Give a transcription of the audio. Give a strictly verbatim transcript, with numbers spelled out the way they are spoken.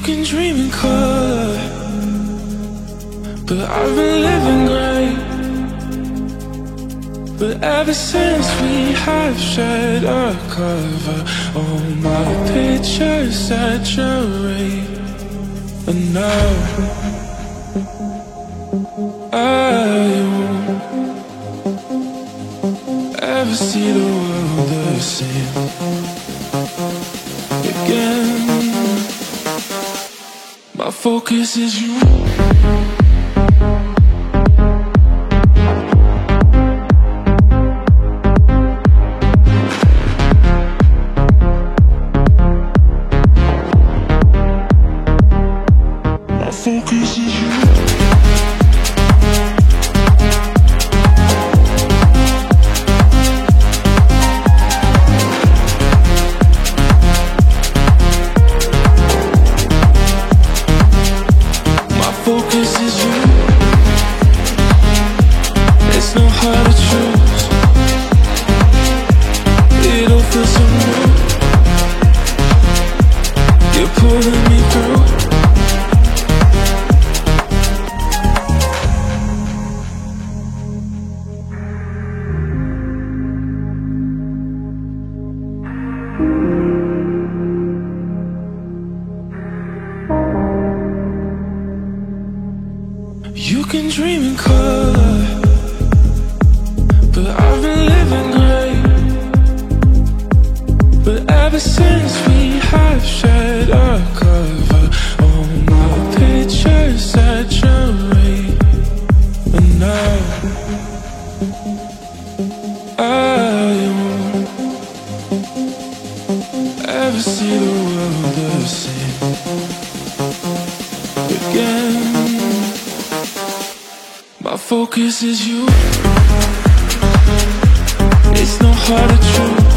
can dream in color, but I've been living great. But ever since we have shared a cover, all my pictures saturate. And now I won't ever see the world the same again. My focus is you. My focus is you. Focus is you. It's not hard to choose. It all feels so new. You're pulling me through. You can dream in color, but I've been living great. But ever since we have shared a cover, all my pictures saturate. And now I won't ever see the world the same again. My focus is you. It's not hard to choose.